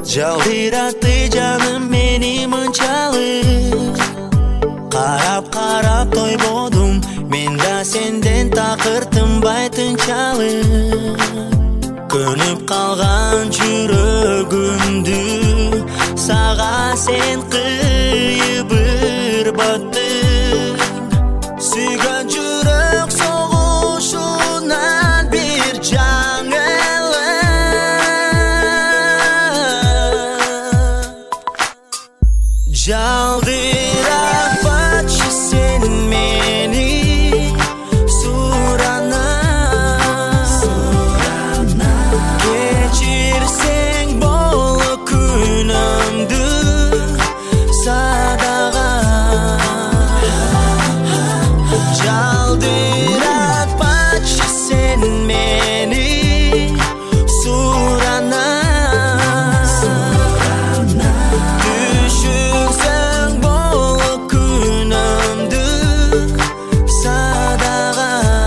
Жалдыратты жаным мени мынчалык. Карап тойбодум, мен да сенден такыртынбай тынчалык. Көнүп калган жүрөгүмдү сага сен кыйбыр баттың. Сүйгөн жүрөк согушунан бир жаңылы. Жалдыратпачы сен мени сурана. Кечирсең боло күнөмдү садага. Жалдыратпачы сен мени сурана. Түшүрсөң боло күнөмдү садага.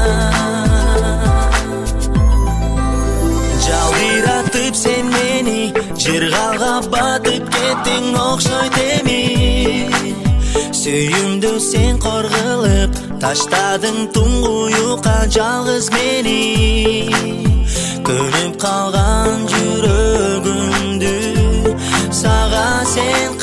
Жалдыратып сен мени жыргалга батып кеттиң окшойт эми. Сүйүмдү сен кор кылып таштадың туңгуюкка жалгыз мени. Көнүп калган жүрөгүмдү сага сен